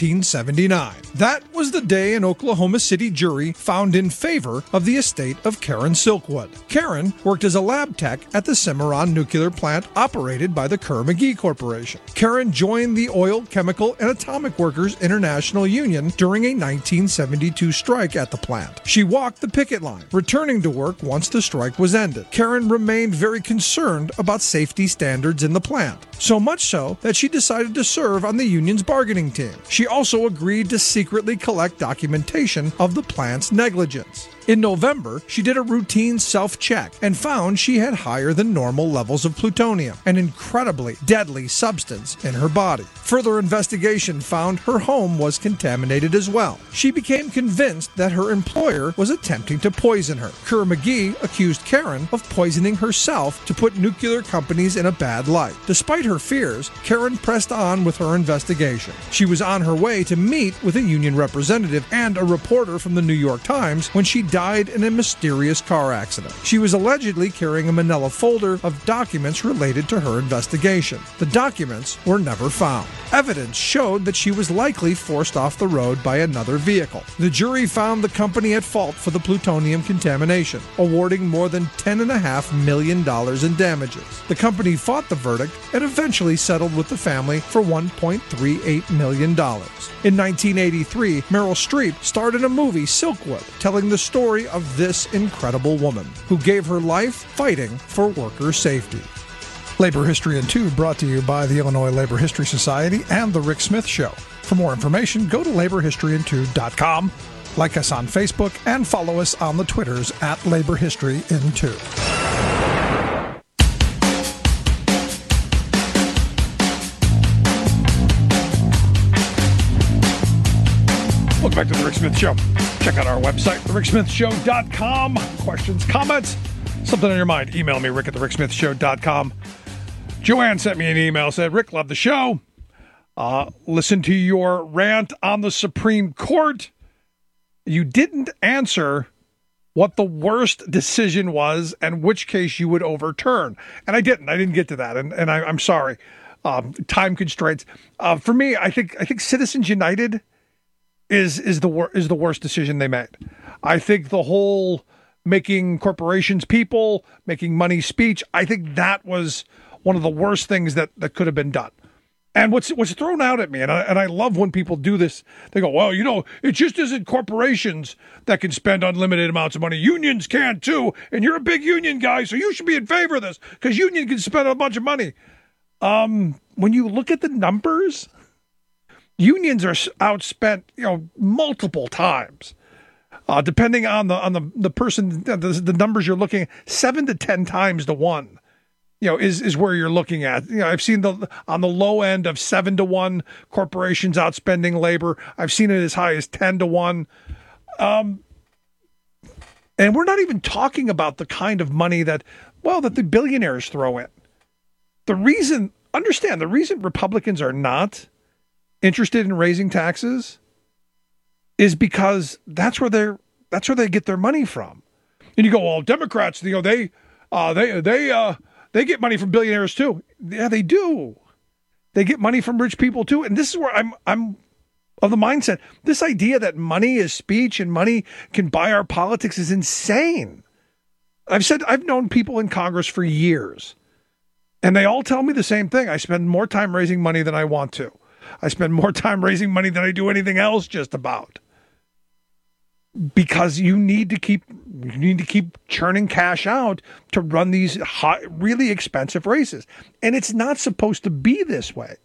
1979. That was the day an Oklahoma City jury found in favor of the estate of Karen Silkwood. Karen worked as a lab tech at the Cimarron nuclear plant operated by the Kerr-McGee Corporation. Karen joined the Oil, Chemical, and Atomic Workers International Union during a 1972 strike at the plant. She walked the picket line, returning to work once the strike was ended. Karen remained very concerned about safety standards in the plant, so much so that she decided to serve on the union's bargaining team. She also agreed to secretly collect documentation of the plant's negligence. In November, she did a routine self-check and found she had higher than normal levels of plutonium, an incredibly deadly substance in her body. Further investigation found her home was contaminated as well. She became convinced that her employer was attempting to poison her. Kerr-McGee accused Karen of poisoning herself to put nuclear companies in a bad light. Despite her fears, Karen pressed on with her investigation. She was on her way to meet with a union representative and a reporter from the New York Times when she died in a mysterious car accident. She was allegedly carrying a manila folder of documents related to her investigation. The documents were never found. Evidence showed that she was likely forced off the road by another vehicle. The jury found the company at fault for the plutonium contamination, awarding more than $10.5 million in damages. The company fought the verdict and eventually settled with the family for $1.38 million. In 1983, Meryl Streep starred in a movie, Silkwood, telling the story of this incredible woman who gave her life fighting for worker safety. Labor History in 2 brought to you by the Illinois Labor History Society and The Rick Smith Show. For more information, go to laborhistoryin2.com, like us on Facebook, and follow us on the Twitters at Labor History in 2. Welcome back to The Rick Smith Show. Check out our website, thericksmithshow.com. Questions, comments, something on your mind, email me, rick@thericksmithshow.com. Joanne sent me an email, said, Rick, love the show. Listen to your rant on the Supreme Court. You didn't answer what the worst decision was and which case you would overturn. And I didn't get to that, and I'm sorry. Time constraints. For me, I think Citizens United is the worst decision they made. I think the whole making corporations people, making money speech, I think that was one of the worst things that could have been done. And what's thrown out at me, and I love when people do this, they go, well, it just isn't corporations that can spend unlimited amounts of money. Unions can too, and you're a big union guy, so you should be in favor of this, because union can spend a bunch of money. When you look at the numbers, unions are outspent, multiple times, depending on the person, the numbers you're looking at, 7 to 10 times to 1, is where you're looking at. I've seen on the low end of 7 to 1 corporations outspending labor. I've seen it as high as 10 to 1. And we're not even talking about the kind of money that the billionaires throw in. The reason Republicans are not interested in raising taxes is because that's where they get their money from. And you go, well, Democrats, they They get money from billionaires too. Yeah, they do. They get money from rich people too. And this is where I'm of the mindset. This idea that money is speech and money can buy our politics is insane. I've known people in Congress for years, and they all tell me the same thing. I spend more time raising money than I want to. I spend more time raising money than I do anything else just about. Because you need to keep churning cash out to run these really expensive races. And it's not supposed to be this way.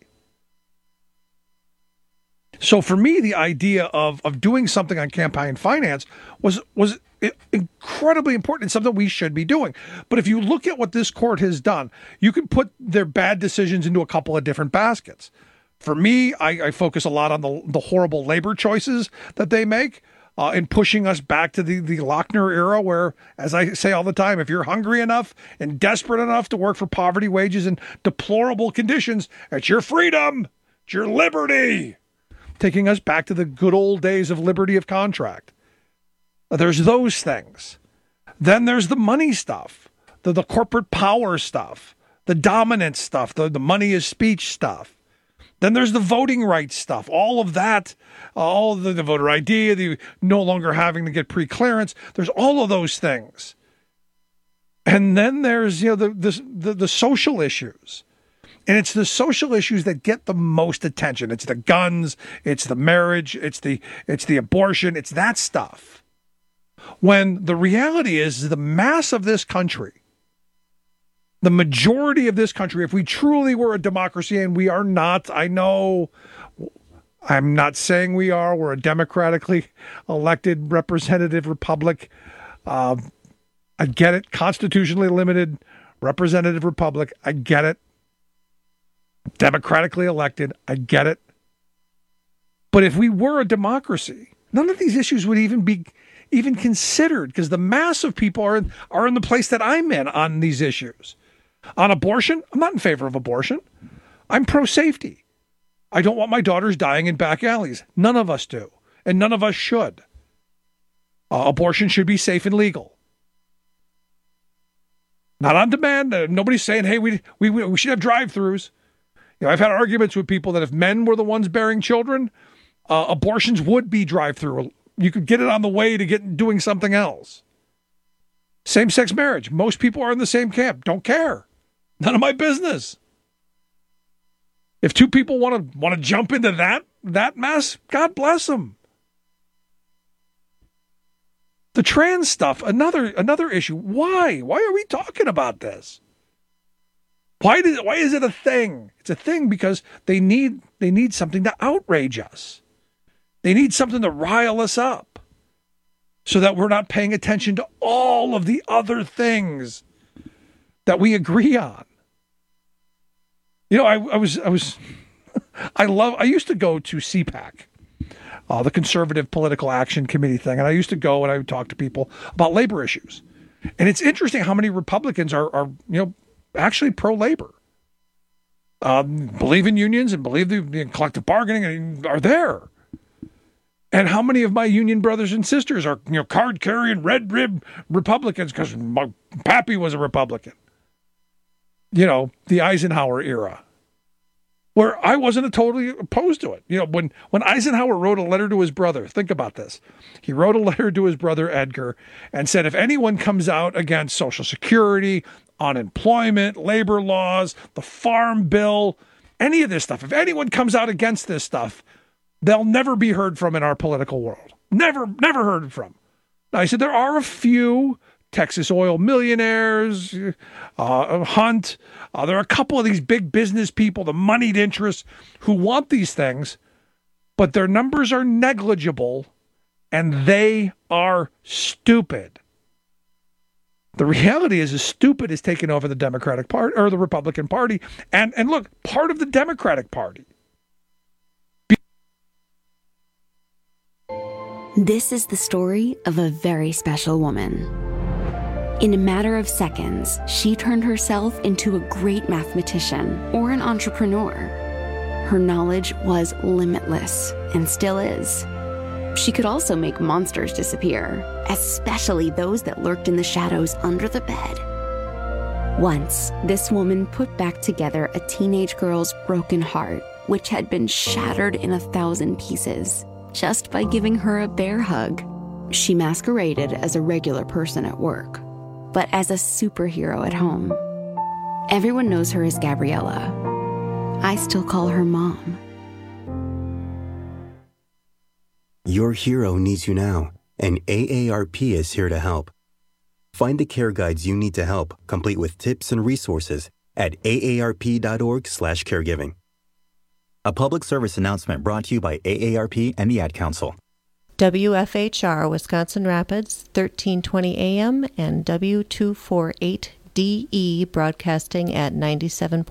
So for me, the idea of doing something on campaign finance was incredibly important and something we should be doing. But if you look at what this court has done, you can put their bad decisions into a couple of different baskets. For me, I focus a lot on the horrible labor choices that they make. In pushing us back to the Lochner era where, as I say all the time, if you're hungry enough and desperate enough to work for poverty wages and deplorable conditions, it's your freedom, it's your liberty. Taking us back to the good old days of liberty of contract. There's those things. Then there's the money stuff, the corporate power stuff, the dominance stuff, the money is speech stuff. Then there's the voting rights stuff, all of that, all the voter ID, the no longer having to get pre-clearance. There's all of those things. And then there's the social issues. And it's the social issues that get the most attention. It's the guns, it's the marriage, it's the abortion, it's that stuff. When the reality is the mass of this country, the majority of this country, if we truly were a democracy, and we are not, I know, I'm not saying we are, we're a democratically elected representative republic. I get it, constitutionally limited representative republic, I get it. Democratically elected, I get it. But if we were a democracy, none of these issues would even be considered, because the mass of people are in the place that I'm in on these issues. On abortion, I'm not in favor of abortion. I'm pro-safety. I don't want my daughters dying in back alleys. None of us do, and none of us should. Abortion should be safe and legal. Not on demand. Nobody's saying, hey, we should have drive-thrus. I've had arguments with people that if men were the ones bearing children, abortions would be drive-through. You could get it on the way to doing something else. Same-sex marriage. Most people are in the same camp. Don't care. None of my business. If two people want to jump into that mess, God bless them. The trans stuff, another issue. Why? Why are we talking about this? Why is it a thing? It's a thing because they need something to outrage us. They need something to rile us up so that we're not paying attention to all of the other things that we agree on. I used to go to CPAC, the Conservative Political Action Committee thing, and I used to go and I would talk to people about labor issues. And it's interesting how many Republicans are actually pro-labor, believe in unions and believe in collective bargaining and are there. And how many of my union brothers and sisters are, card-carrying, red-rib Republicans because my pappy was a Republican. The Eisenhower era, where I wasn't totally opposed to it. When Eisenhower wrote a letter to his brother, think about this. He wrote a letter to his brother Edgar and said, if anyone comes out against Social Security, unemployment, labor laws, the Farm Bill, any of this stuff, if anyone comes out against this stuff, they'll never be heard from in our political world. Never heard from. Now, he said there are a few Texas oil millionaires, Hunt. There are a couple of these big business people, the moneyed interests, who want these things, but their numbers are negligible and they are stupid. The reality is stupid is taking over the Democratic Party or the Republican Party. And look, part of the Democratic Party. This is the story of a very special woman. In a matter of seconds, she turned herself into a great mathematician or an entrepreneur. Her knowledge was limitless and still is. She could also make monsters disappear, especially those that lurked in the shadows under the bed. Once, this woman put back together a teenage girl's broken heart, which had been shattered in 1,000 pieces, just by giving her a bear hug. She masqueraded as a regular person at work, but as a superhero at home. Everyone knows her as Gabriella. I still call her Mom. Your hero needs you now, and AARP is here to help. Find the care guides you need to help, complete with tips and resources at aarp.org/caregiving. A public service announcement brought to you by AARP and the Ad Council. WFHR Wisconsin Rapids, 1320 AM and W248DE broadcasting at 97.5